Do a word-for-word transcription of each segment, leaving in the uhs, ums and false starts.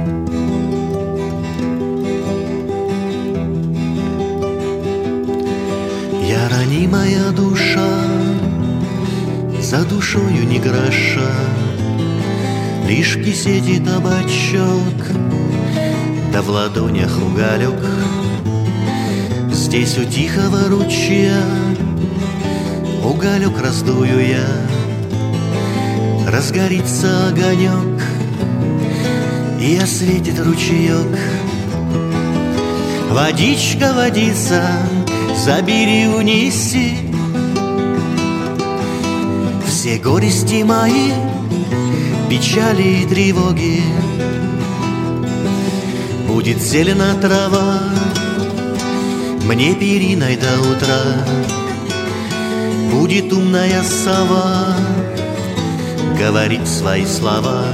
Я ранимая душа, за душою ни гроша, лишь кисет и табачок, да в ладонях уголек. Здесь у тихого ручья уголек раздую я, разгорится огонек, и осветит ручеек. Водичка, водица, забери, унеси все горести мои, печали и тревоги. Будет зелена трава мне периной до утра, будет умная сова говорить свои слова.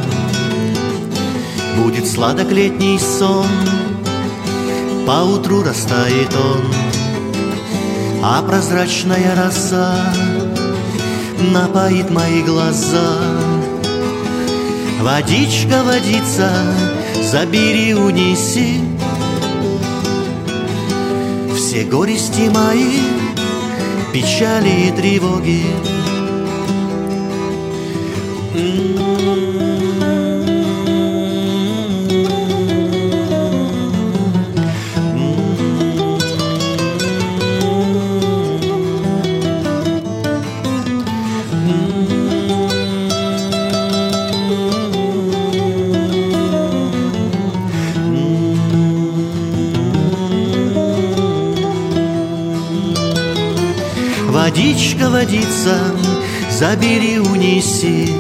Будет сладок летний сон, поутру растает он, а прозрачная роса напоит мои глаза. Водичка, водица, забери, унеси все горести мои, печали и тревоги. Водичка, водица, забери, унеси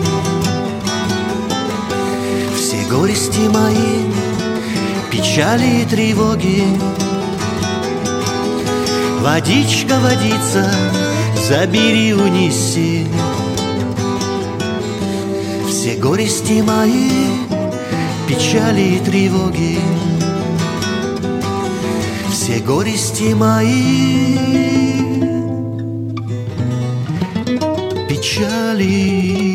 все горести мои, печали и тревоги. Водичка, водица, забери, унеси все горести мои, печали и тревоги. Все горести мои, печали